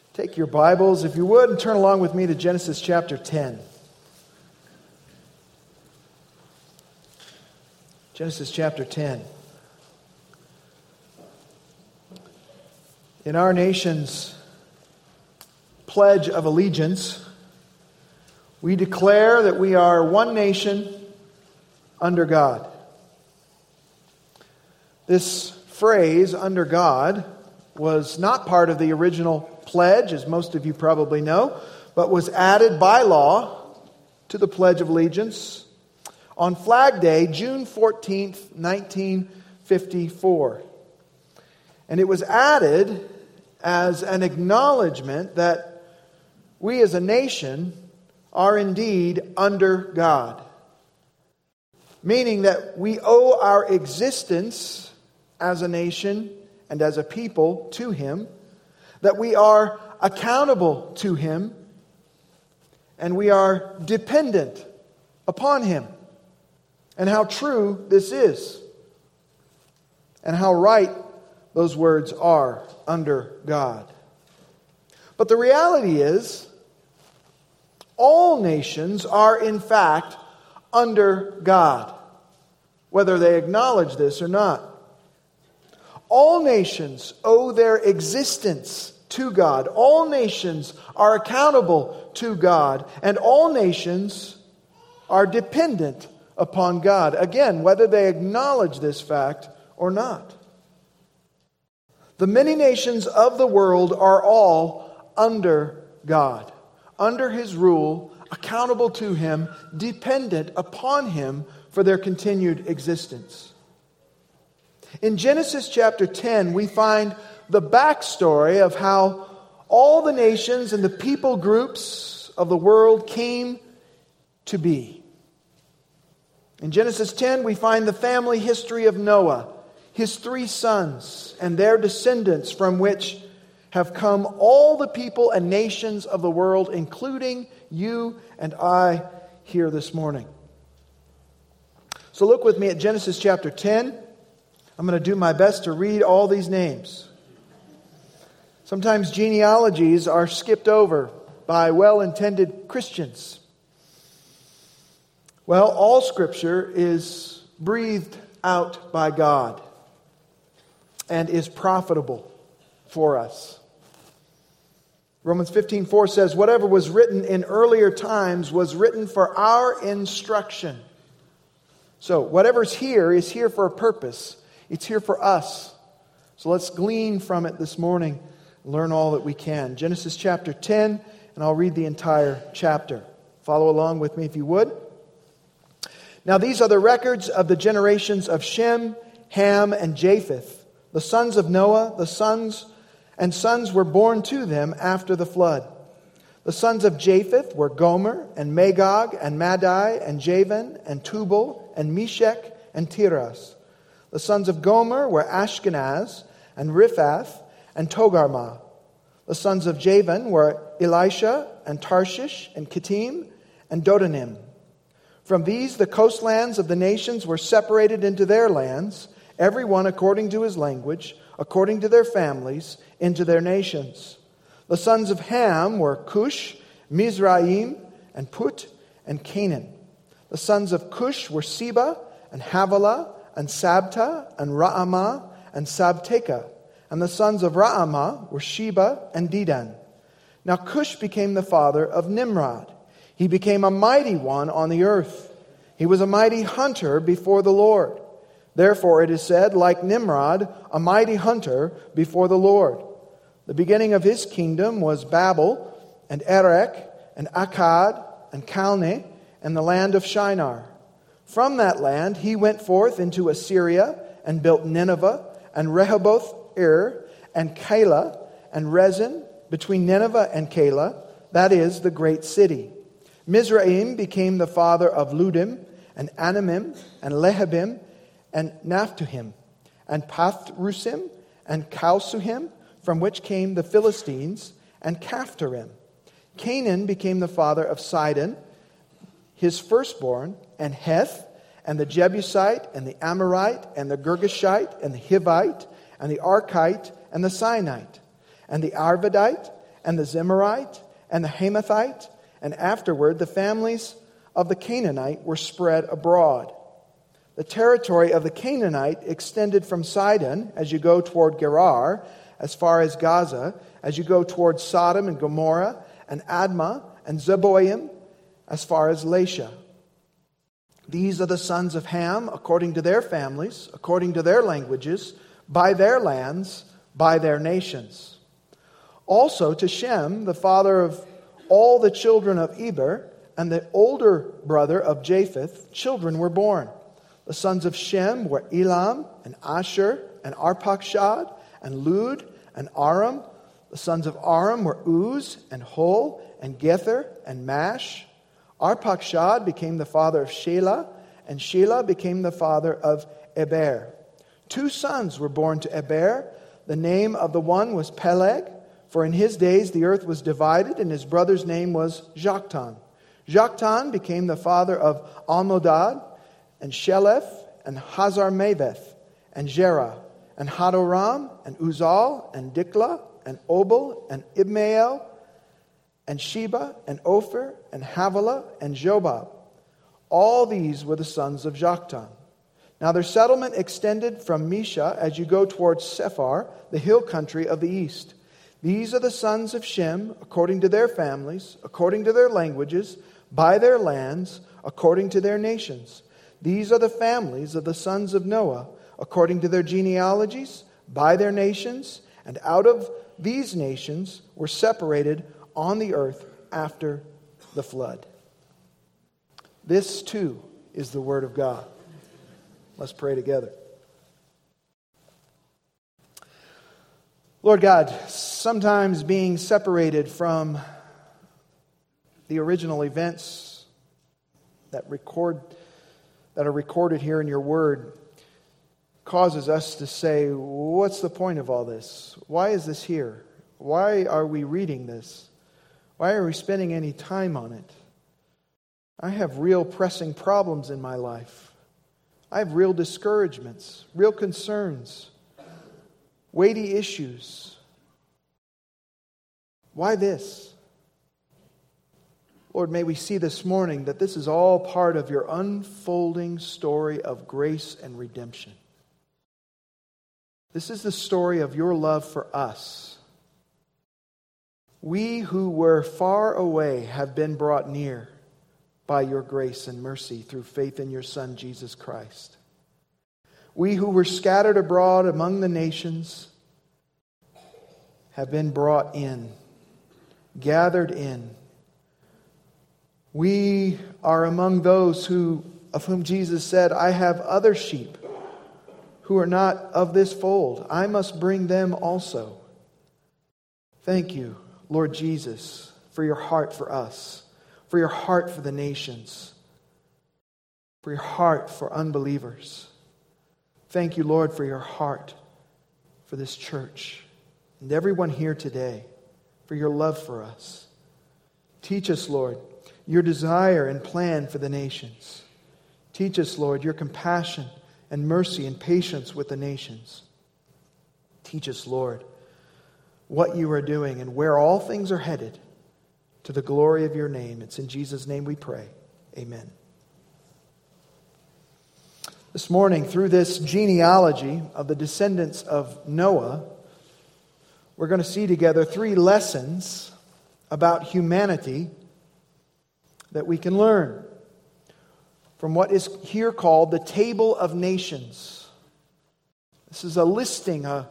Take your Bibles, if you would, and turn along with me to Genesis chapter 10. Genesis chapter 10. In our nation's Pledge of Allegiance, we declare that we are one nation under God. This phrase, under God, was not part of the original pledge, as most of you probably know, but was added by law to the Pledge of Allegiance on Flag Day, June 14th, 1954. And it was added as an acknowledgement that we as a nation are indeed under God. Meaning that we owe our existence as a nation and as a people to Him, that we are accountable to Him, and we are dependent upon Him. And how true this is, and how right those words are, under God. But the reality is, all nations are in fact under God, whether they acknowledge this or not. All nations owe their existence to God. All nations are accountable to God. And all nations are dependent upon God. Again, whether they acknowledge this fact or not. The many nations of the world are all under God, under His rule, accountable to Him, dependent upon Him for their continued existence. In Genesis chapter 10, we find the backstory of how all the nations and the people groups of the world came to be. In Genesis 10, we find the family history of Noah, his 3 sons, and their descendants, from which have come all the people and nations of the world, including you and I here this morning. So look with me at Genesis chapter 10. I'm going to do my best to read all these names. Sometimes genealogies are skipped over by well-intended Christians. Well, all Scripture is breathed out by God and is profitable for us. Romans 15:4 says, "Whatever was written in earlier times was written for our instruction." So, whatever's here is here for a purpose. It's here for us. So let's glean from it this morning, learn all that we can. Genesis chapter 10, and I'll read the entire chapter. Follow along with me if you would. Now these are the records of the generations of Shem, Ham, and Japheth, the sons of Noah. The sons were born to them after the flood. The sons of Japheth were Gomer, and Magog, and Madai, and Javan, and Tubal, and Meshech, and Tiras. The sons of Gomer were Ashkenaz, and Riphath, and Togarmah. The sons of Javan were Elisha, and Tarshish, and Kittim, and Dodanim. From these the coastlands of the nations were separated into their lands, every one according to his language, according to their families, into their nations. The sons of Ham were Cush, Mizraim, and Put, and Canaan. The sons of Cush were Seba, and Havilah, and Sabta, and Raamah, and Sabteka. And the sons of Raamah were Sheba and Dedan. Now Cush became the father of Nimrod. He became a mighty one on the earth. He was a mighty hunter before the Lord. Therefore it is said, like Nimrod, a mighty hunter before the Lord. The beginning of his kingdom was Babel, and Erech, and Akkad, and Calneh, and the land of Shinar. From that land he went forth into Assyria, and built Nineveh, and Rehoboth-ir, and Calah, and Rezin, between Nineveh and Calah, that is, the great city. Mizraim became the father of Ludim, and Anamim, and Lehabim, and Naphtuhim, and Pathrusim, and Calsuhim, from which came the Philistines, and Caphtorim. Canaan became the father of Sidon, his firstborn, and Heth, and the Jebusite, and the Amorite, and the Girgashite, and the Hivite, and the Archite, and the Sinite, and the Arvadite, and the Zemarite, and the Hamathite, and afterward the families of the Canaanite were spread abroad. The territory of the Canaanite extended from Sidon, as you go toward Gerar, as far as Gaza, as you go toward Sodom and Gomorrah, and Admah, and Zeboim, as far as Lasha. These are the sons of Ham, according to their families, according to their languages, by their lands, by their nations. Also to Shem, the father of all the children of Eber, and the older brother of Japheth, children were born. The sons of Shem were Elam, and Asher, and Arpachshad, and Lud, and Aram. The sons of Aram were Uz, and Hul, and Gether, and Mash. Arpachshad became the father of Shelah, and Shelah became the father of Eber. 2 sons were born to Eber. The name of the one was Peleg, for in his days the earth was divided, and his brother's name was Joktan. Joktan became the father of Almodad, and Sheleph, and Hazarmaveth, and Jerah, and Hadoram, and Uzal, and Diklah, and Obal, and Ibmael, and Sheba, and Ophir, and Havilah, and Jobab. All these were the sons of Joktan. Now their settlement extended from Misha as you go towards Sephar, the hill country of the east. These are the sons of Shem, according to their families, according to their languages, by their lands, according to their nations. These are the families of the sons of Noah, according to their genealogies, by their nations, and out of these nations were separated on the earth after the flood. This too is the word of God. Let's pray together. Lord God, sometimes being separated from the original events that are recorded here in your word causes us to say, what's the point of all this? Why is this here? Why are we reading this? Why are we spending any time on it? I have real pressing problems in my life. I have real discouragements, real concerns, weighty issues. Why this? Lord, may we see this morning that this is all part of your unfolding story of grace and redemption. This is the story of your love for us. We who were far away have been brought near by your grace and mercy through faith in your Son, Jesus Christ. We who were scattered abroad among the nations have been brought in, gathered in. We are among those of whom Jesus said, I have other sheep who are not of this fold. I must bring them also. Thank you, Lord Jesus, for your heart for us, for your heart for the nations, for your heart for unbelievers. Thank you, Lord, for your heart for this church and everyone here today, for your love for us. Teach us, Lord, your desire and plan for the nations. Teach us, Lord, your compassion and mercy and patience with the nations. Teach us, Lord, what you are doing and where all things are headed to the glory of your name. It's in Jesus' name we pray. Amen. This morning, through this genealogy of the descendants of Noah, we're going to see together 3 lessons about humanity that we can learn from what is here called the Table of Nations. This is a listing, an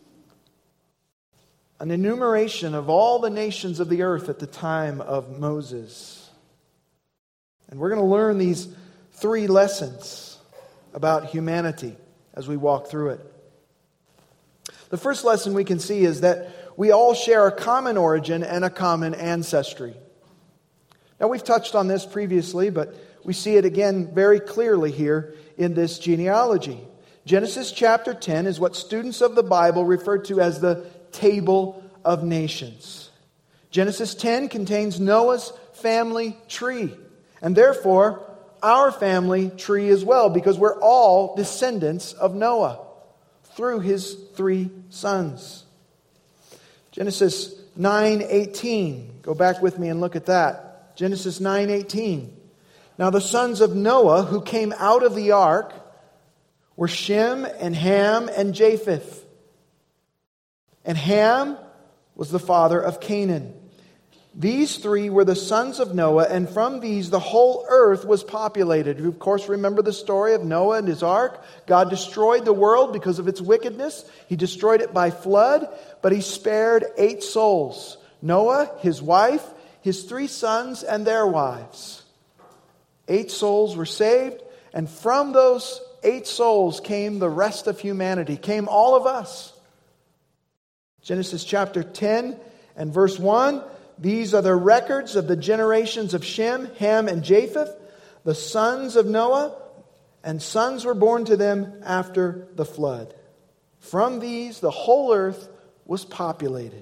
enumeration of all the nations of the earth at the time of Moses. And we're going to learn these 3 lessons about humanity as we walk through it. The first lesson we can see is that we all share a common origin and a common ancestry. Now, we've touched on this previously, but we see it again very clearly here in this genealogy. Genesis chapter 10 is what students of the Bible refer to as the Table of Nations. Genesis 10 contains Noah's family tree, and therefore our family tree as well, because we're all descendants of Noah through his 3 sons. Genesis 9:18. Go back with me and look at that. Genesis 9:18. Now the sons of Noah who came out of the ark were Shem and Ham and Japheth. And Ham was the father of Canaan. These three were the sons of Noah, and from these the whole earth was populated. You, of course, remember the story of Noah and his ark. God destroyed the world because of its wickedness. He destroyed it by flood, but He spared 8 souls. Noah, his wife, his 3 sons, and their wives. 8 souls were saved, and from those 8 souls came the rest of humanity, came all of us. Genesis chapter 10 and verse 1. These are the records of the generations of Shem, Ham, and Japheth, the sons of Noah, and sons were born to them after the flood. From these, the whole earth was populated.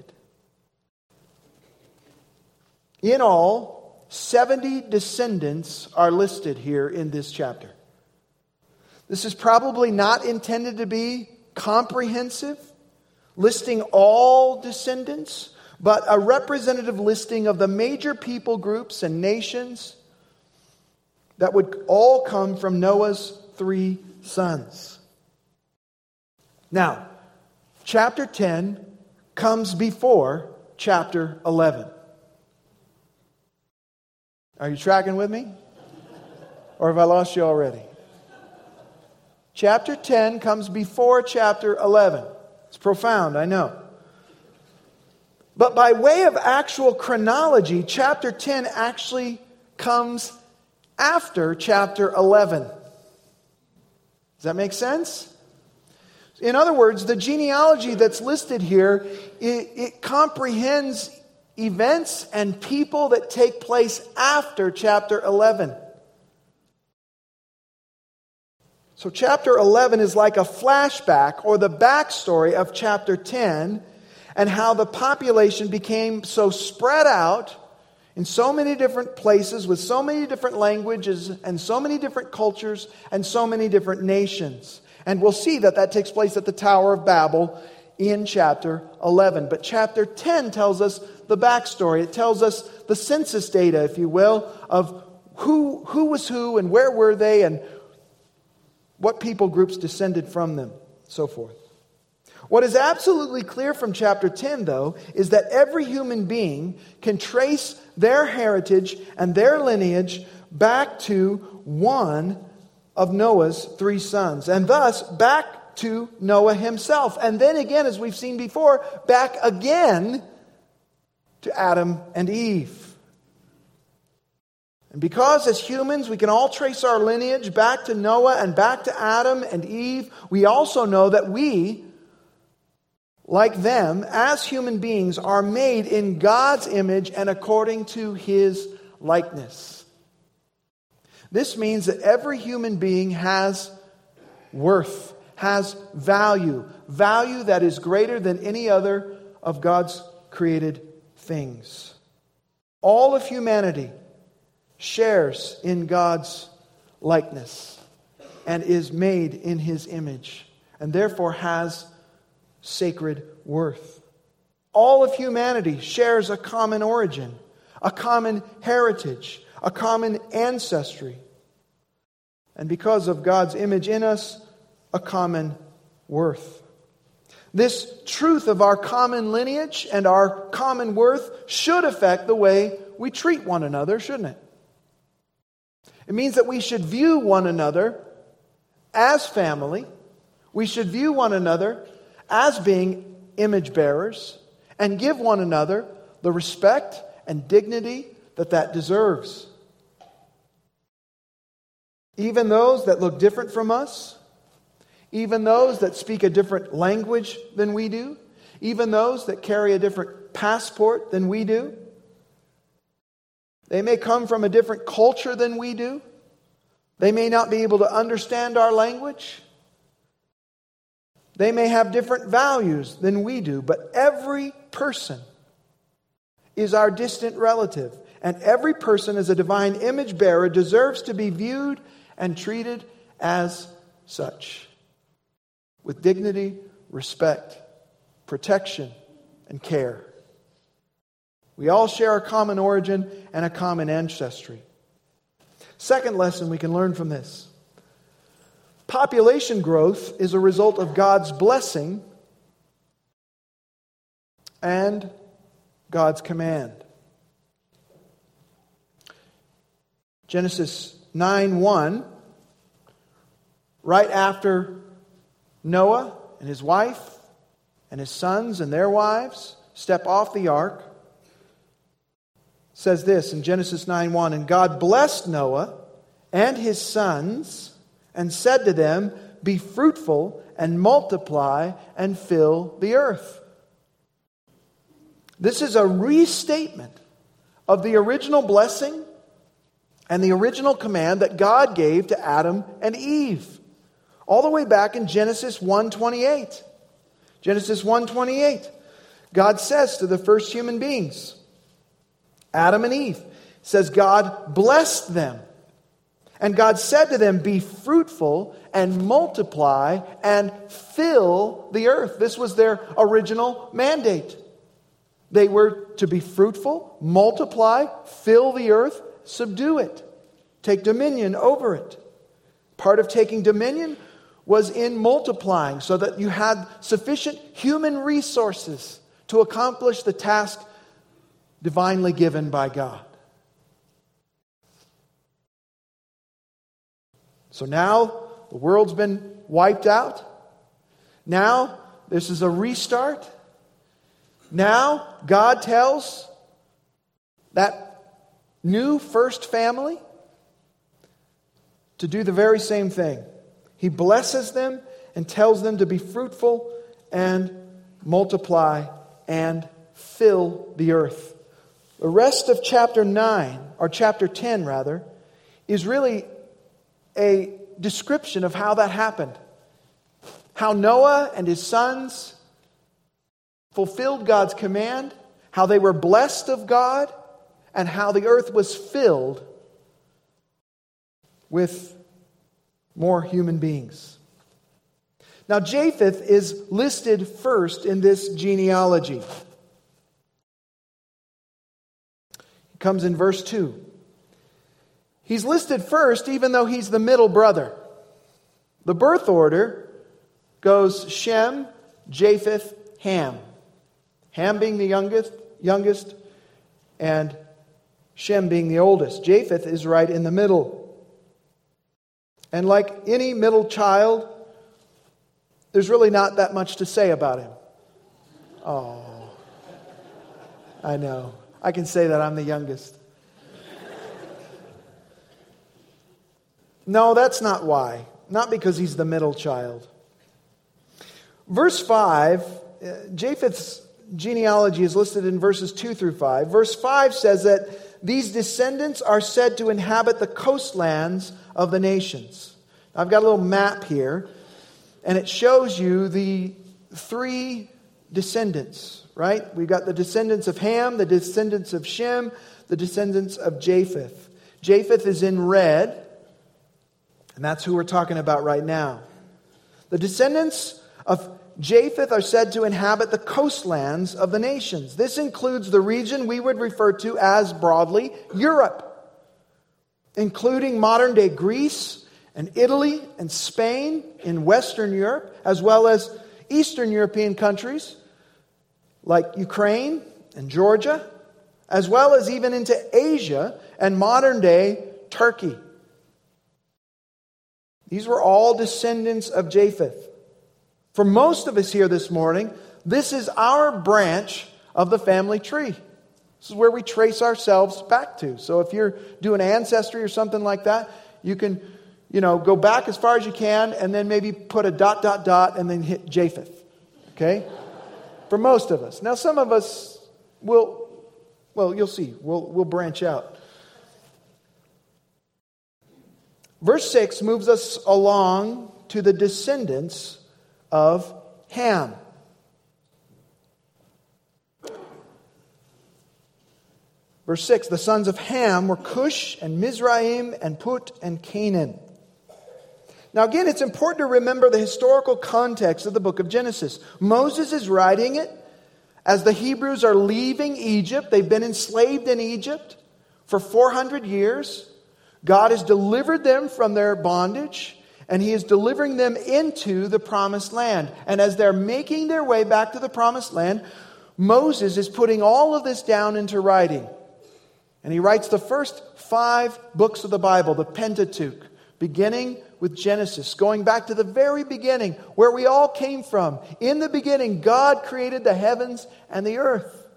In all, 70 descendants are listed here in this chapter. This is probably not intended to be comprehensive, listing all descendants, but a representative listing of the major people groups and nations that would all come from Noah's 3 sons. Now, chapter 10 comes before chapter 11. Are you tracking with me? Or have I lost you already? Chapter 10 comes before chapter 11. It's profound, I know. But by way of actual chronology, chapter 10 actually comes after chapter 11. Does that make sense? In other words, the genealogy that's listed here, it comprehends events and people that take place after chapter 11. So chapter 11 is like a flashback or the backstory of chapter 10, and how the population became so spread out in so many different places with so many different languages and so many different cultures and so many different nations. And we'll see that takes place at the Tower of Babel in chapter 11. But chapter 10 tells us the backstory. It tells us the census data, if you will, of who was who and where were they and what people groups descended from them, so forth. What is absolutely clear from chapter 10, though, is that every human being can trace their heritage and their lineage back to one of Noah's 3 sons, and thus back to Noah himself. And then again, as we've seen before, back again to Adam and Eve. And because as humans we can all trace our lineage back to Noah and back to Adam and Eve, we also know that we, like them, as human beings, are made in God's image and according to His likeness. This means that every human being has worth, has value that is greater than any other of God's created things. All of humanity shares in God's likeness and is made in His image, and therefore has sacred worth. All of humanity shares a common origin, a common heritage, a common ancestry, and because of God's image in us, a common worth. This truth of our common lineage and our common worth should affect the way we treat one another, shouldn't it? It means that we should view one another as family. We should view one another as being image bearers and give one another the respect and dignity that deserves. Even those that look different from us, even those that speak a different language than we do, even those that carry a different passport than we do. They may come from a different culture than we do. They may not be able to understand our language. They may have different values than we do, but every person is our distant relative, and every person as a divine image bearer deserves to be viewed and treated as such, with dignity, respect, protection, and care. We all share a common origin and a common ancestry. Second lesson we can learn from this. Population growth is a result of God's blessing and God's command. Genesis 9:1, right after Noah and his wife and his sons and their wives step off the ark, says this in Genesis 9:1, "And God blessed Noah and his sons and said to them, 'Be fruitful and multiply and fill the earth.'" This is a restatement of the original blessing and the original command that God gave to Adam and Eve, all the way back in Genesis 1:28. Genesis 1:28, God says to the first human beings, Adam and Eve, says God blessed them. And God said to them, "Be fruitful and multiply and fill the earth." This was their original mandate. They were to be fruitful, multiply, fill the earth, subdue it, take dominion over it. Part of taking dominion was in multiplying so that you had sufficient human resources to accomplish the task divinely given by God. So now the world's been wiped out. Now this is a restart. Now God tells that new first family to do the very same thing. He blesses them and tells them to be fruitful and multiply and fill the earth. The rest of chapter 9, or chapter 10 rather, is really a description of how that happened. How Noah and his sons fulfilled God's command, how they were blessed of God, and how the earth was filled with more human beings. Now Japheth is listed first in this genealogy. He comes in verse 2. He's listed first even though he's the middle brother. The birth order goes Shem, Japheth, Ham. Ham being the youngest, and Shem being the oldest. Japheth is right in the middle. And like any middle child, there's really not that much to say about him. Oh, I know. I can say that I'm the youngest. No, that's not why. Not because he's the middle child. Verse 5, Japheth's genealogy is listed in verses 2 through 5. Verse 5 says that these descendants are said to inhabit the coastlands of the nations. I've got a little map here, and it shows you the three descendants, right? We've got the descendants of Ham, the descendants of Shem, the descendants of Japheth. Japheth is in red, and that's who we're talking about right now. The descendants of Japheth are said to inhabit the coastlands of the nations. This includes the region we would refer to as broadly Europe, including modern-day Greece and Italy and Spain in Western Europe, as well as Eastern European countries like Ukraine and Georgia, as well as even into Asia and modern-day Turkey. These were all descendants of Japheth. For most of us here this morning, this is our branch of the family tree. This is where we trace ourselves back to. So if you're doing ancestry or something like that, you can, go back as far as you can and then maybe put a ... and then hit Japheth. Okay? For most of us. Now some of us you'll see. We'll branch out. Verse 6 moves us along to the descendants of Ham. Verse 6, the sons of Ham were Cush and Mizraim and Put and Canaan. Now again, it's important to remember the historical context of the book of Genesis. Moses is writing it As the Hebrews are leaving Egypt, they've been enslaved in Egypt for 400 years. God has delivered them from their bondage, and He is delivering them into the promised land. And as they're making their way back to the promised land, Moses is putting all of this down into writing. And he writes the first 5 books of the Bible, the Pentateuch, beginning with Genesis, going back to the very beginning, where we all came from. In the beginning, God created the heavens and the earth.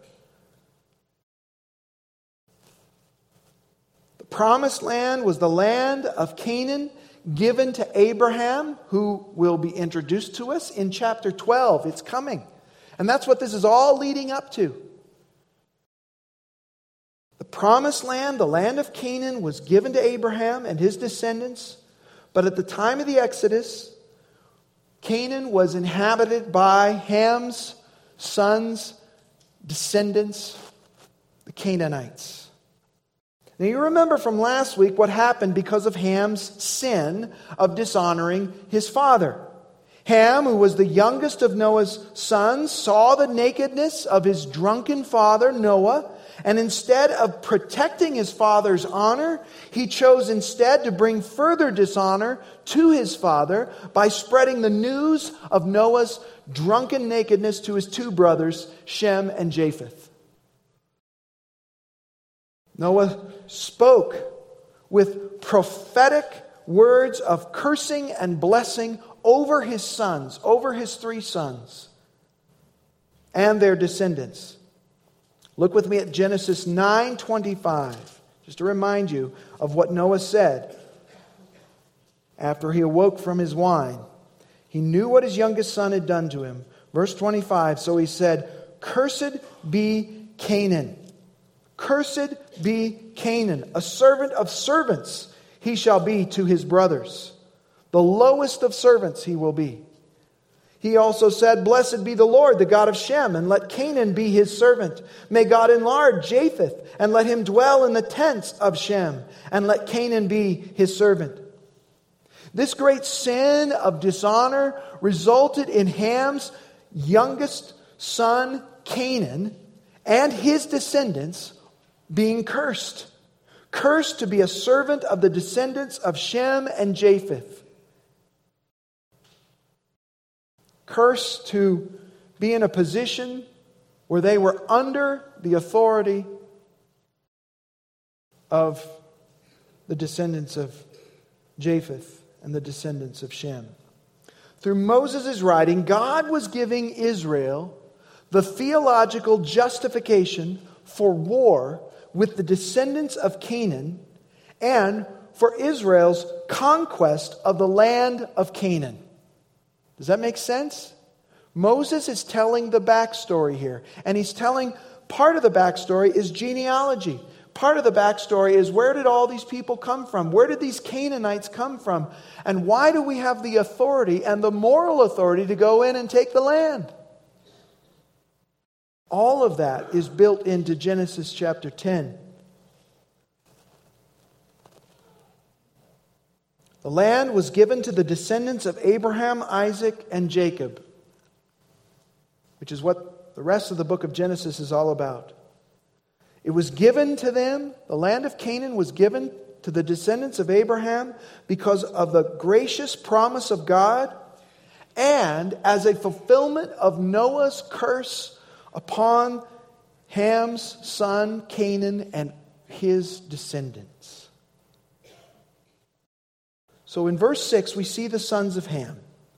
The promised land was the land of Canaan, given to Abraham, who will be introduced to us in chapter 12. It's coming. And that's what this is all leading up to. The promised land, the land of Canaan, was given to Abraham and his descendants. But at the time of the Exodus, Canaan was inhabited by Ham's sons, descendants, the Canaanites. Now you remember from last week what happened because of Ham's sin of dishonoring his father. Ham, who was the youngest of Noah's sons, saw the nakedness of his drunken father, Noah, and instead of protecting his father's honor, he chose instead to bring further dishonor to his father by spreading the news of Noah's drunken nakedness to his 2 brothers, Shem and Japheth. Noah spoke with prophetic words of cursing and blessing over his sons, over his 3 sons, and their descendants. Look with me at Genesis 9:25, just to remind you of what Noah said after he awoke from his wine. He knew what his youngest son had done to him. Verse 25, so he said, "Cursed be Canaan. Cursed be Canaan. A servant of servants he shall be to his brothers. The lowest of servants he will be." He also said, "Blessed be the Lord, the God of Shem, and let Canaan be his servant. May God enlarge Japheth, and let him dwell in the tents of Shem, and let Canaan be his servant." This great sin of dishonor resulted in Ham's youngest son, Canaan, and his descendants being cursed. Cursed to be a servant of the descendants of Shem and Japheth. Cursed to be in a position where they were under the authority of the descendants of Japheth and the descendants of Shem. Through Moses' writing, God was giving Israel the theological justification for war with the descendants of Canaan and for Israel's conquest of the land of Canaan. Does that make sense? Moses is telling the backstory here. And he's telling part of the backstory is genealogy. Part of the backstory is, where did all these people come from? Where did these Canaanites come from? And why do we have the authority and the moral authority to go in and take the land? All of that is built into Genesis chapter 10. The land was given to the descendants of Abraham, Isaac, and Jacob, which is what the rest of the book of Genesis is all about. It was given to them, the land of Canaan was given to the descendants of Abraham because of the gracious promise of God and as a fulfillment of Noah's curse upon Ham's son Canaan and his descendants. So in verse 6, we see the sons of Ham.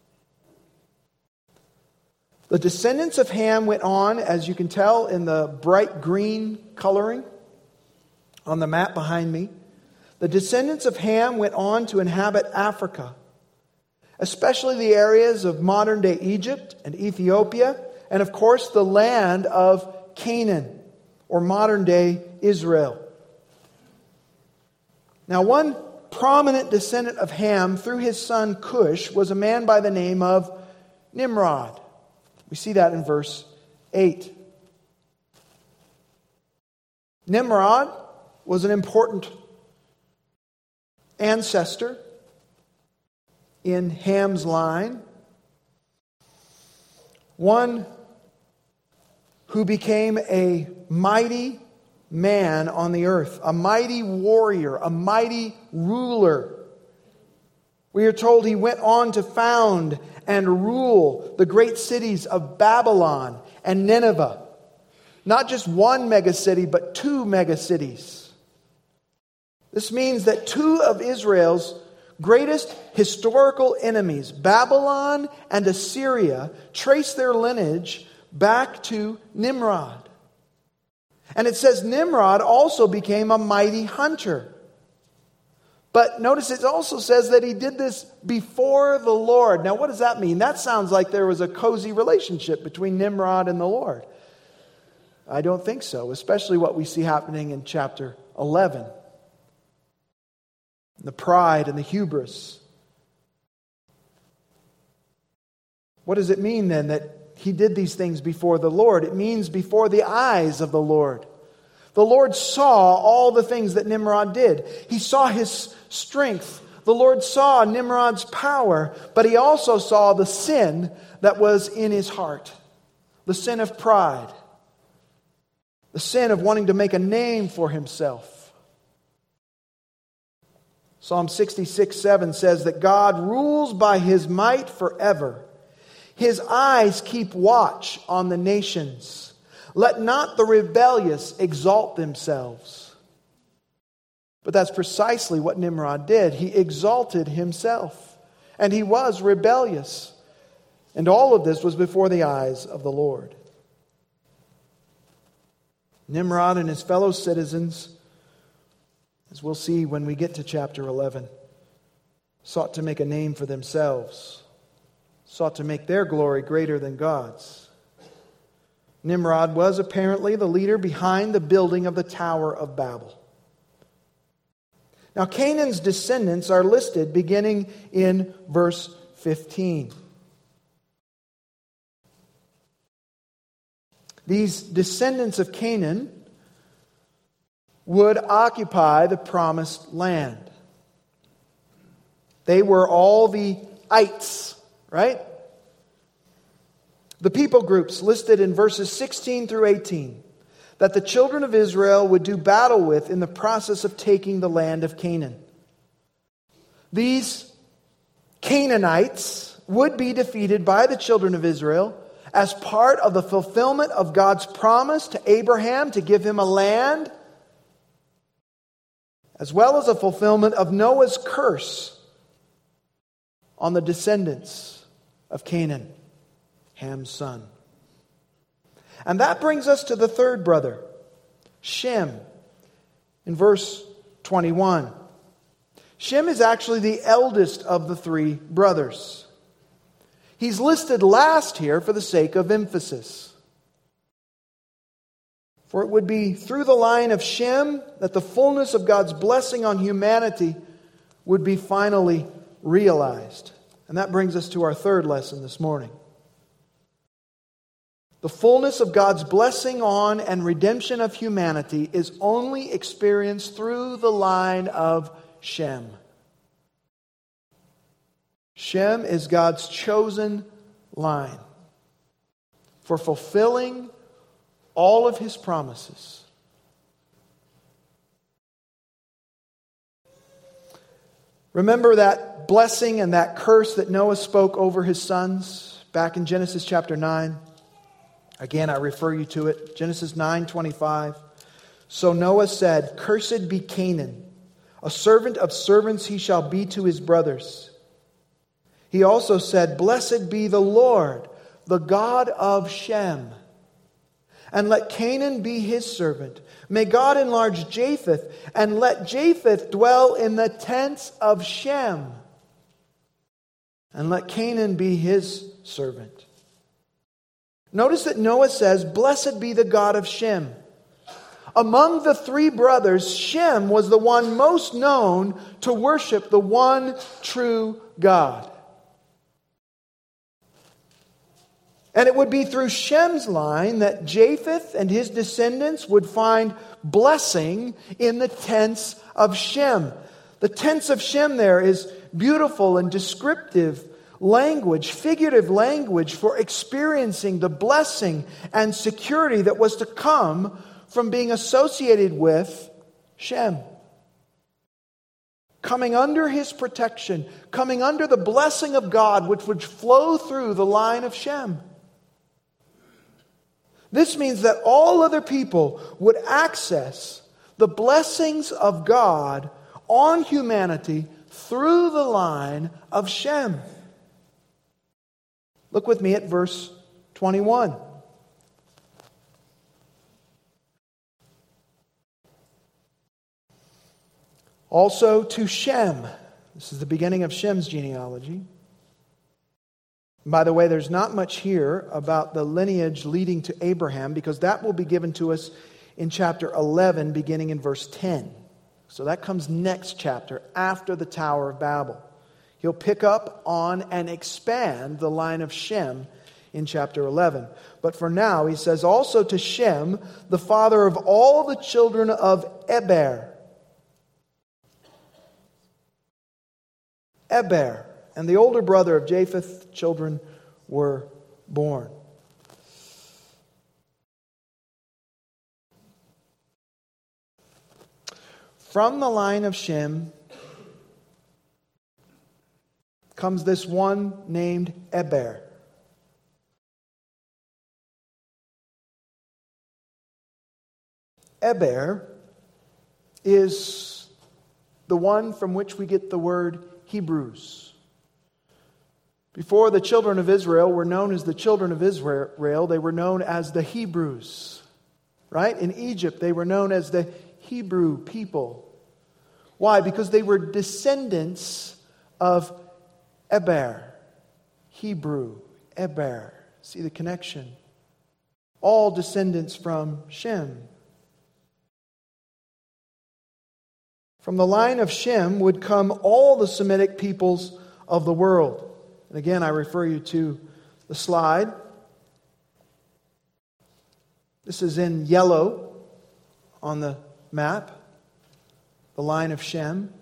The descendants of Ham went on, as you can tell in the bright green coloring on the map behind me. The descendants of Ham went on to inhabit Africa, especially the areas of modern-day Egypt and Ethiopia, and of course the land of Canaan, or modern-day Israel. Now, one prominent descendant of Ham through his son Cush was a man by the name of Nimrod. We see that in verse 8. Nimrod was an important ancestor in Ham's line, one who became a mighty man on the earth, a mighty warrior, a mighty ruler. We are told he went on to found and rule the great cities of Babylon and Nineveh. Not just one megacity, but 2 megacities. This means that 2 of Israel's greatest historical enemies, Babylon and Assyria, trace their lineage back to Nimrod. And it says Nimrod also became a mighty hunter. But notice it also says that he did this before the Lord. Now what does that mean? That sounds like there was a cozy relationship between Nimrod and the Lord. I don't think so, especially what we see happening in chapter 11. The pride and the hubris. What does it mean then that he did these things before the Lord? It means before the eyes of the Lord. The Lord saw all the things that Nimrod did. He saw his strength. The Lord saw Nimrod's power, but he also saw the sin that was in his heart. The sin of pride. The sin of wanting to make a name for himself. Psalm 66:7 says that God rules by his might forever. His eyes keep watch on the nations. Let not the rebellious exalt themselves. But that's precisely what Nimrod did. He exalted himself. And he was rebellious. And all of this was before the eyes of the Lord. Nimrod and his fellow citizens, as we'll see when we get to chapter 11, sought to make a name for themselves, sought to make their glory greater than God's. Nimrod was apparently the leader behind the building of the Tower of Babel. Now, Canaan's descendants are listed beginning in verse 15. These descendants of Canaan would occupy the promised land. They were all the ites, right? The people groups listed in verses 16 through 18 that the children of Israel would do battle with in the process of taking the land of Canaan. These Canaanites would be defeated by the children of Israel as part of the fulfillment of God's promise to Abraham to give him a land, as well as a fulfillment of Noah's curse on the descendants of Canaan, Ham's son. And that brings us to the third brother, Shem, in verse 21. Shem is actually the eldest of the 3 brothers. He's listed last here for the sake of emphasis. For it would be through the line of Shem that the fullness of God's blessing on humanity would be finally realized. And that brings us to our third lesson this morning. The fullness of God's blessing on and redemption of humanity is only experienced through the line of Shem. Shem is God's chosen line for fulfilling all of his promises. Remember that blessing and that curse that Noah spoke over his sons back in Genesis chapter 9? Again, I refer you to it. Genesis 9:25. So Noah said, "Cursed be Canaan, a servant of servants he shall be to his brothers." He also said, "Blessed be the Lord, the God of Shem. And let Canaan be his servant. May God enlarge Japheth, and let Japheth dwell in the tents of Shem. And let Canaan be his servant." Notice that Noah says, "Blessed be the God of Shem." Among the 3 brothers, Shem was the one most known to worship the one true God. And it would be through Shem's line that Japheth and his descendants would find blessing in the tents of Shem. The tents of Shem there is beautiful and descriptive language, figurative language for experiencing the blessing and security that was to come from being associated with Shem. Coming under his protection, coming under the blessing of God, which would flow through the line of Shem. This means that all other people would access the blessings of God on humanity through the line of Shem. Look with me at verse 21. Also to Shem. This is the beginning of Shem's genealogy. By the way, there's not much here about the lineage leading to Abraham, because that will be given to us in chapter 11, beginning in verse 10. So that comes next chapter, after the Tower of Babel. He'll pick up on and expand the line of Shem in chapter 11. But for now, he says, also to Shem, the father of all the children of Eber. Eber, and the older brother of Japheth, children were born. From the line of Shem comes this one named Eber. Eber is the one from which we get the word Hebrews. Before the children of Israel were known as the children of Israel, they were known as the Hebrews. Right? In Egypt, they were known as the Hebrew people. Why? Because they were descendants of Eber. Hebrew, Eber. See the connection? All descendants from Shem. From the line of Shem would come all the Semitic peoples of the world. And again, I refer you to the slide. This is in yellow on the map. The line of Shem.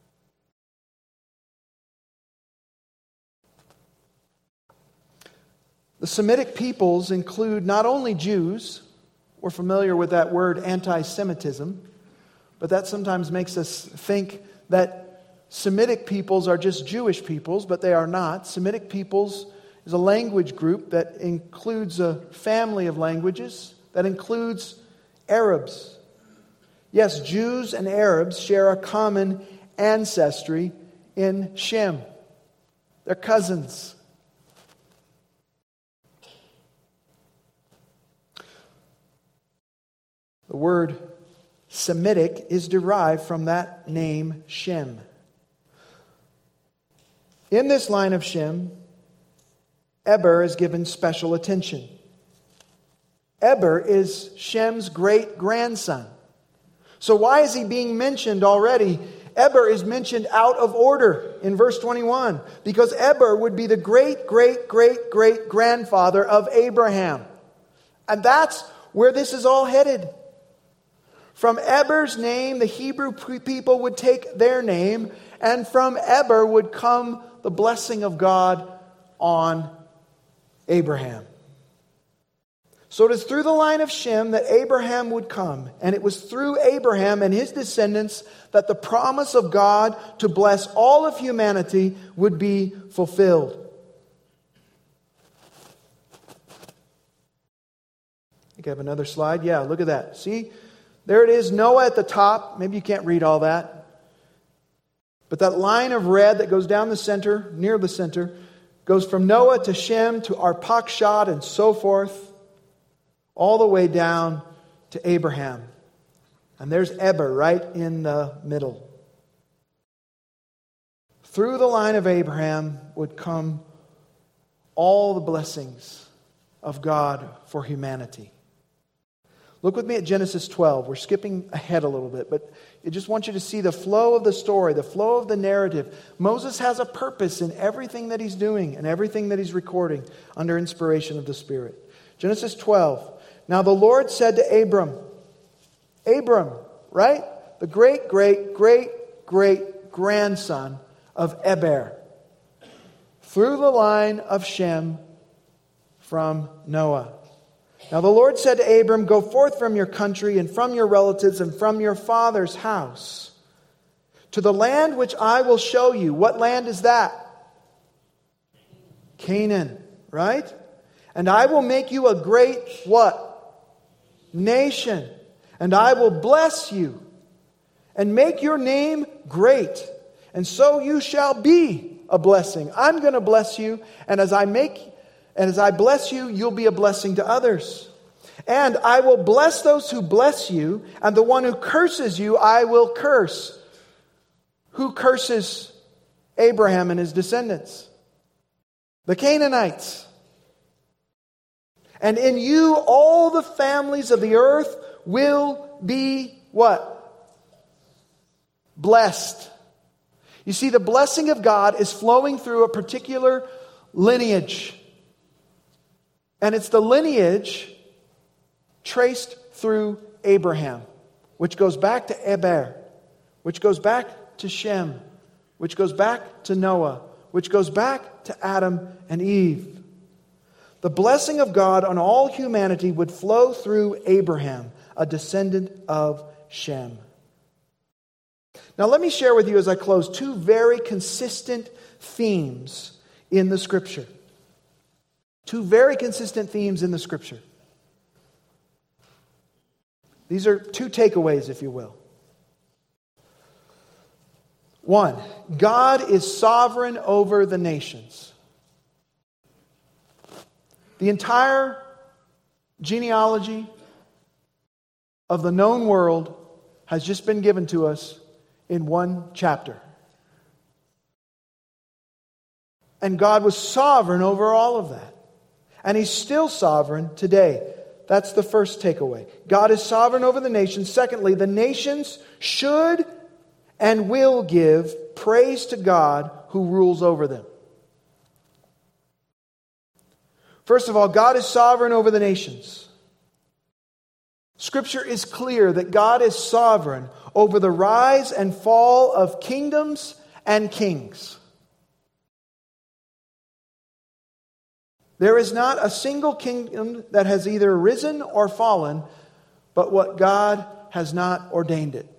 The Semitic peoples include not only Jews. We're familiar with that word anti-Semitism. But that sometimes makes us think that Semitic peoples are just Jewish peoples, but they are not. Semitic peoples is a language group that includes a family of languages, that includes Arabs. Yes, Jews and Arabs share a common ancestry in Shem. They're cousins. The word Semitic is derived from that name Shem. In this line of Shem, Eber is given special attention. Eber is Shem's great-grandson. So why is he being mentioned already? Eber is mentioned out of order in verse 21. Because Eber would be the great-great-great-great-grandfather of Abraham. And that's where this is all headed. From Eber's name, the Hebrew people would take their name, and from Eber would come the blessing of God on Abraham. So it is through the line of Shem that Abraham would come, and it was through Abraham and his descendants that the promise of God to bless all of humanity would be fulfilled. I think I have another slide. Yeah, look at that. See? There it is, Noah at the top. Maybe you can't read all that. But that line of red that goes down the center, near the center, goes from Noah to Shem to Arpachshad and so forth, all the way down to Abraham. And there's Eber right in the middle. Through the line of Abraham would come all the blessings of God for humanity. Look with me at Genesis 12. We're skipping ahead a little bit, but I just want you to see the flow of the story, the flow of the narrative. Moses has a purpose in everything that he's doing and everything that he's recording under inspiration of the Spirit. Genesis 12. Now the Lord said to Abram, right? The great grandson of Eber. through the line of Shem from Noah. Now the Lord said to Abram, go forth from your country and from your relatives and from your father's house to the land which I will show you. What land is that? Canaan, right? And I will make you a great what? Nation. And I will bless you and make your name great. And so you shall be a blessing. I'm going to bless you. And as I bless you, you'll be a blessing to others. And I will bless those who bless you. And the one who curses you, I will curse. Who curses Abraham and his descendants? The Canaanites. And in you all the families of the earth will be what? Blessed. You see, the blessing of God is flowing through a particular lineage. And it's the lineage traced through Abraham, which goes back to Eber, which goes back to Shem, which goes back to Noah, which goes back to Adam and Eve. The blessing of God on all humanity would flow through Abraham, a descendant of Shem. Now let me share with you as I close two very consistent themes in the Scripture. Two very consistent themes in the Scripture. These are two takeaways, if you will. One, God is sovereign over the nations. The entire genealogy of the known world has just been given to us in one chapter. And God was sovereign over all of that. And He's still sovereign today. That's the first takeaway. God is sovereign over the nations. Secondly, the nations should and will give praise to God who rules over them. First of all, God is sovereign over the nations. Scripture is clear that God is sovereign over the rise and fall of kingdoms and kings. There is not a single kingdom that has either risen or fallen, but what God has not ordained it.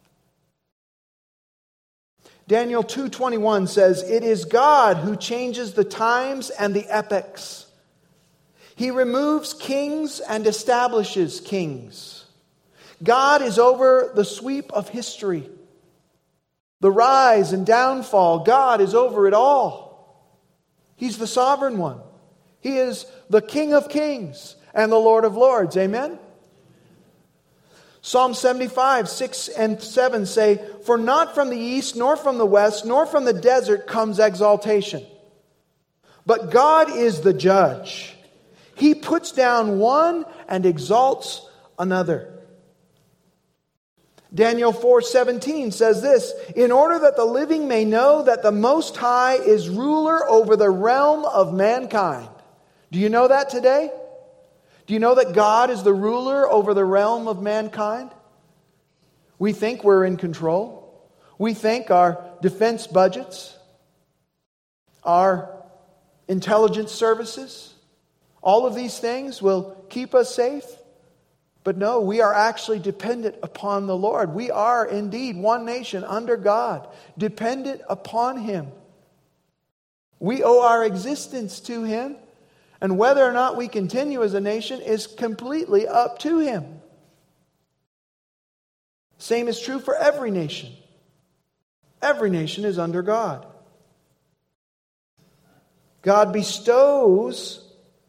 Daniel 2:21 says, "It is God who changes the times and the epochs. He removes kings and establishes kings." God is over the sweep of history. The rise and downfall, God is over it all. He's the sovereign one. He is the King of kings and the Lord of lords. Amen? Psalm 75, 6 and 7 say, "For not from the east, nor from the west, nor from the desert comes exaltation. But God is the judge. He puts down one and exalts another." Daniel 4:17 says this, "In order that the living may know that the Most High is ruler over the realm of mankind." Do you know that today? Do you know that God is the ruler over the realm of mankind? We think we're in control. We think our defense budgets, our intelligence services, all of these things will keep us safe. But no, we are actually dependent upon the Lord. We are indeed one nation under God, dependent upon Him. We owe our existence to Him, and whether or not we continue as a nation is completely up to Him. Same is true for every nation. Every nation is under God. God bestows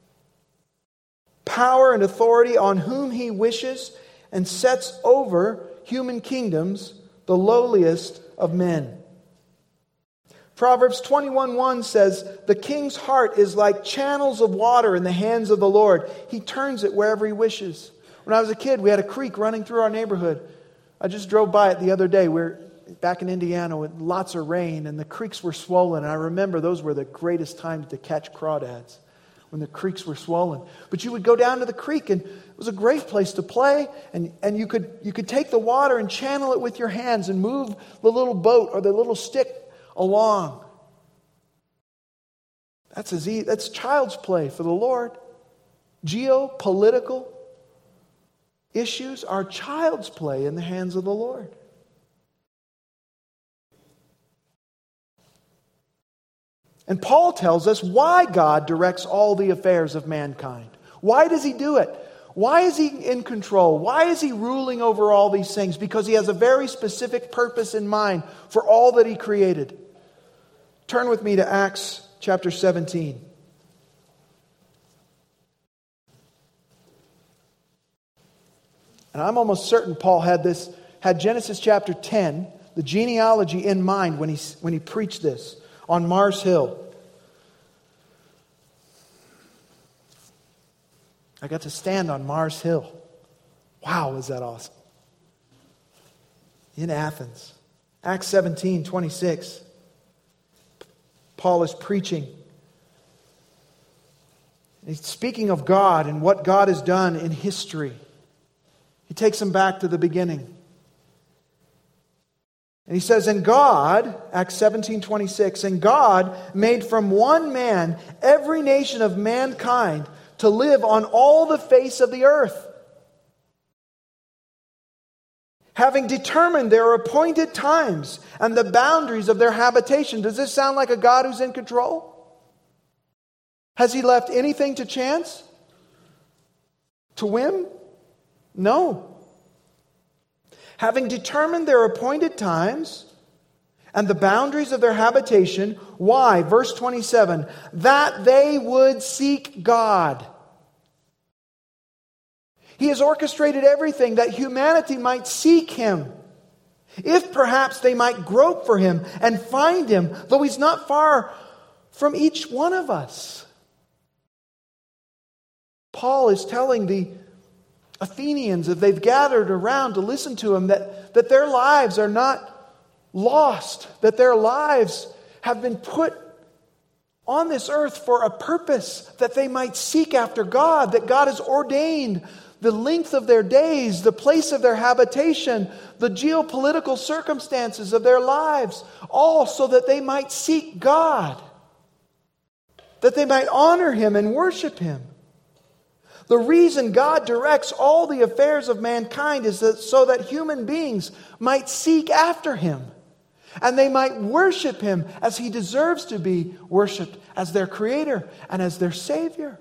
power and authority on whom He wishes and sets over human kingdoms the lowliest of men. Proverbs 21:1 says, "The king's heart is like channels of water in the hands of the Lord. He turns it wherever He wishes." When I was a kid, we had a creek running through our neighborhood. I just drove by it the other day. We're back in Indiana with lots of rain, and the creeks were swollen. And I remember those were the greatest times to catch crawdads, when the creeks were swollen. But you would go down to the creek, and it was a great place to play. And you could take the water and channel it with your hands and move the little boat or the little stick along. That's child's play for the Lord. Geopolitical issues are child's play in the hands of the Lord. And Paul tells us why God directs all the affairs of mankind. Why does He do it? Why is He in control? Why is He ruling over all these things? Because He has a very specific purpose in mind for all that He created. Turn with me to Acts chapter 17. And I'm almost certain Paul had Genesis chapter 10, the genealogy, in mind when he preached this on Mars Hill. I got to stand on Mars Hill. Wow, is that awesome. In Athens. Acts 17:26. Paul is preaching. He's speaking of God and what God has done in history. He takes them back to the beginning. And he says, and God, Acts 17:26, and God made from one man every nation of mankind to live on all the face of the earth, having determined their appointed times and the boundaries of their habitation. Does this sound like a God who's in control? Has He left anything to chance? To whim? No. Having determined their appointed times and the boundaries of their habitation. Why? Verse 27. That they would seek God. He has orchestrated everything that humanity might seek Him. If perhaps they might grope for Him and find Him, though He's not far from each one of us. Paul is telling the Athenians, if they've gathered around to listen to him, that their lives are not lost, that their lives have been put on this earth for a purpose, that they might seek after God, that God has ordained the length of their days, the place of their habitation, the geopolitical circumstances of their lives, all so that they might seek God, that they might honor Him and worship Him. The reason God directs all the affairs of mankind is so that human beings might seek after Him and they might worship Him as He deserves to be worshiped, as their Creator and as their Savior.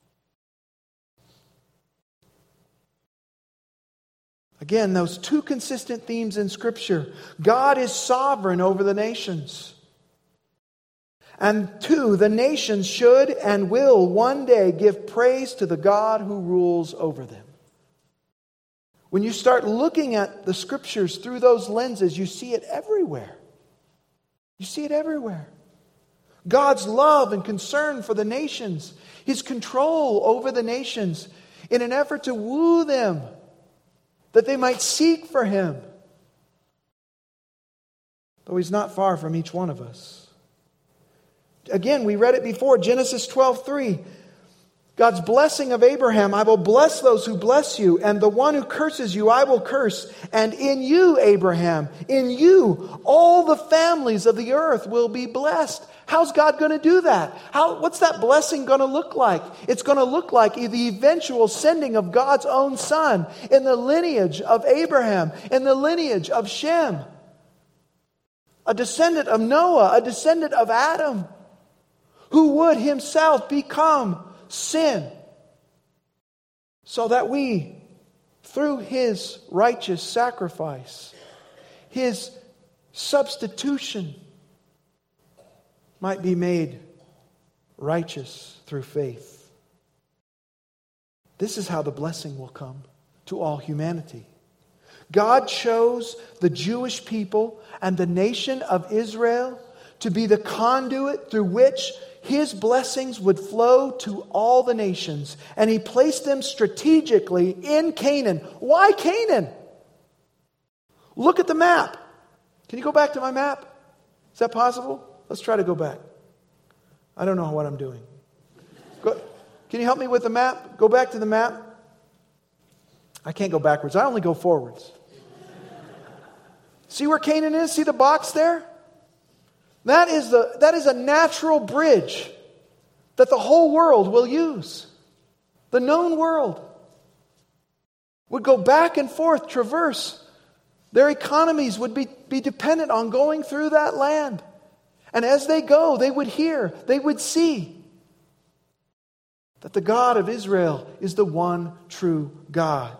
Again, those two consistent themes in Scripture. God is sovereign over the nations. And two, the nations should and will one day give praise to the God who rules over them. When you start looking at the Scriptures through those lenses, you see it everywhere. You see it everywhere. God's love and concern for the nations, His control over the nations in an effort to woo them, that they might seek for Him. Though He's not far from each one of us. Again, we read it before, Genesis 12:3. God's blessing of Abraham, I will bless those who bless you, and the one who curses you I will curse. And in you, Abraham, in you, all the families of the earth will be blessed. How's God going to do that? What's that blessing going to look like? It's going to look like the eventual sending of God's own Son in the lineage of Abraham, in the lineage of Shem. A descendant of Noah, a descendant of Adam, who would himself become sin, so that we, through His righteous sacrifice, His substitution, might be made righteous through faith. This is how the blessing will come to all humanity. God chose the Jewish people and the nation of Israel to be the conduit through which His blessings would flow to all the nations. And He placed them strategically in Canaan. Why Canaan? Look at the map. Can you go back to my map? Is that possible? Let's try to go back. I don't know what I'm doing. Can you help me with the map? Go back to the map. I can't go backwards. I only go forwards. See where Canaan is? See the box there? That is a natural bridge that the whole world will use. The known world would go back and forth, traverse. Their economies would be dependent on going through that land. And as they go, they would hear, they would see that the God of Israel is the one true God.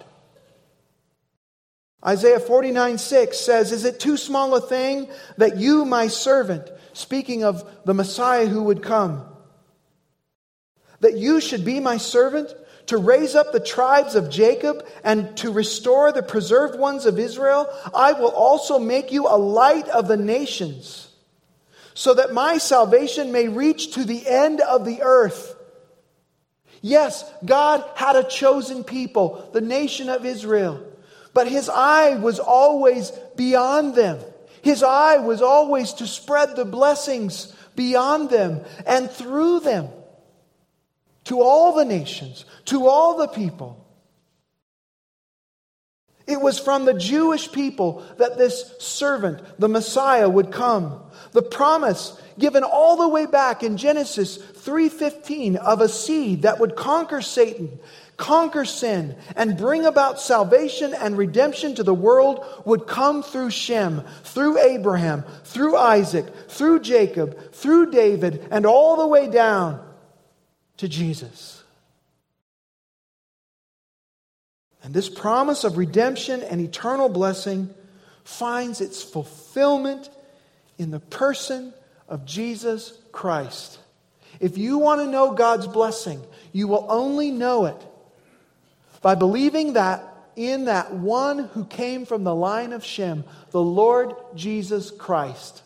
Isaiah 49:6 says, "Is it too small a thing that you, my servant," speaking of the Messiah who would come, "that you should be my servant, to raise up the tribes of Jacob and to restore the preserved ones of Israel? I will also make you a light of the nations, so that my salvation may reach to the end of the earth." Yes, God had a chosen people, the nation of Israel. But His eye was always beyond them. His eye was always to spread the blessings beyond them and through them to all the nations, to all the people. It was from the Jewish people that this servant, the Messiah, would come. The promise given all the way back in Genesis 3:15 of a seed that would conquer Satan, conquer sin, and bring about salvation and redemption to the world would come through Shem, through Abraham, through Isaac, through Jacob, through David, and all the way down to Jesus. And this promise of redemption and eternal blessing finds its fulfillment in the person of Jesus Christ. If you want to know God's blessing, you will only know it by believing that in that one who came from the line of Shem, the Lord Jesus Christ.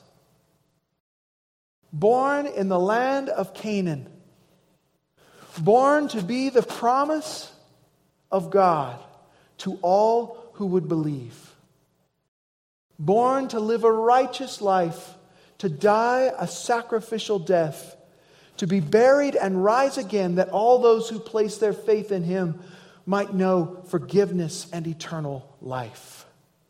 Born in the land of Canaan. Born to be the promise of God to all who would believe. Born to live a righteous life, to die a sacrificial death, to be buried and rise again, that all those who place their faith in Him might know forgiveness and eternal life.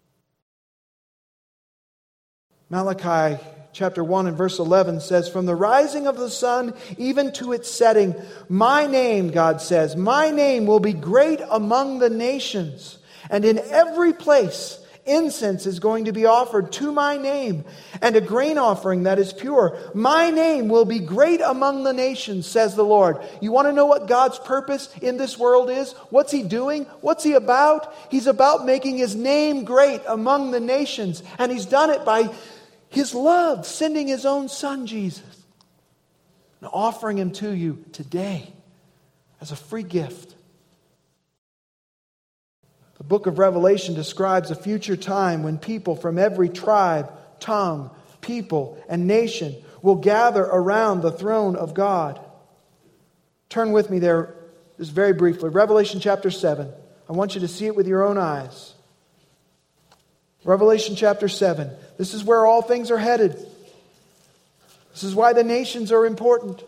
Malachi chapter 1 and verse 11 says, "From the rising of the sun even to its setting, my name," God says, "my name will be great among the nations. And in every place incense is going to be offered to my name, and a grain offering that is pure. My name will be great among the nations, says the Lord." You want to know what God's purpose in this world is? What's He doing? What's He about? He's about making His name great among the nations. And He's done it by His love, sending His own Son, Jesus, and offering Him to you today as a free gift. The book of Revelation describes a future time when people from every tribe, tongue, people, and nation will gather around the throne of God. Turn with me there just very briefly. Revelation chapter 7. I want you to see it with your own eyes. Revelation chapter 7. This is where all things are headed. This is why the nations are important.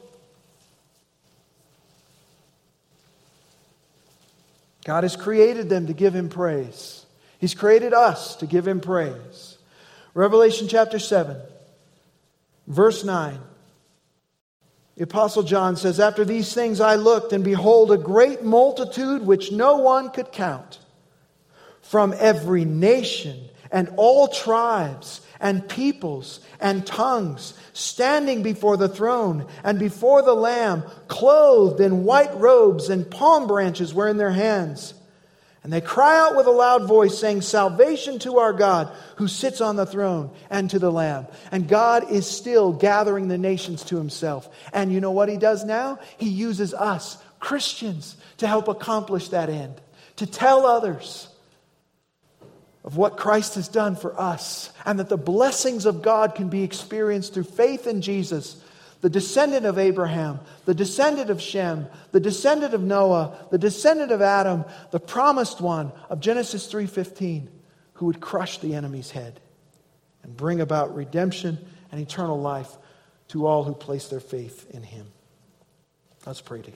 God has created them to give Him praise. He's created us to give Him praise. Revelation chapter 7, verse 9. The Apostle John says, "After these things I looked, and behold, a great multitude which no one could count, from every nation and all tribes and peoples and tongues, standing before the throne and before the Lamb, clothed in white robes, and palm branches were in their hands. And they cry out with a loud voice, saying, 'Salvation to our God who sits on the throne and to the Lamb.'" And God is still gathering the nations to Himself. And you know what He does now? He uses us, Christians, to help accomplish that end. To tell others of what Christ has done for us, and that the blessings of God can be experienced through faith in Jesus, the descendant of Abraham, the descendant of Shem, the descendant of Noah, the descendant of Adam, the promised one of Genesis 3:15, who would crush the enemy's head and bring about redemption and eternal life to all who place their faith in Him. Let's pray together.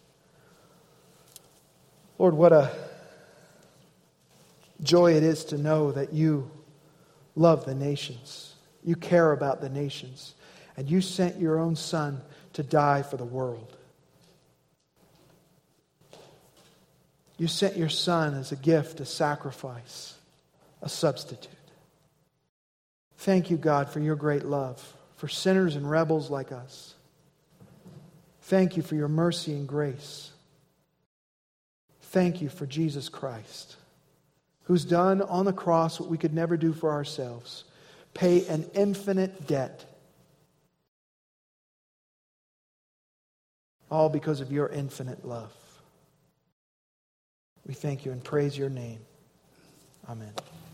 Lord, what a joy it is to know that You love the nations. You care about the nations. And You sent Your own Son to die for the world. You sent your Son as a gift, a sacrifice, a substitute. Thank you, God, for your great love for sinners and rebels like us. Thank you for your mercy and grace. Thank you for Jesus Christ, who's done on the cross what we could never do for ourselves. Pay an infinite debt. All because of your infinite love. We thank you and praise your name. Amen.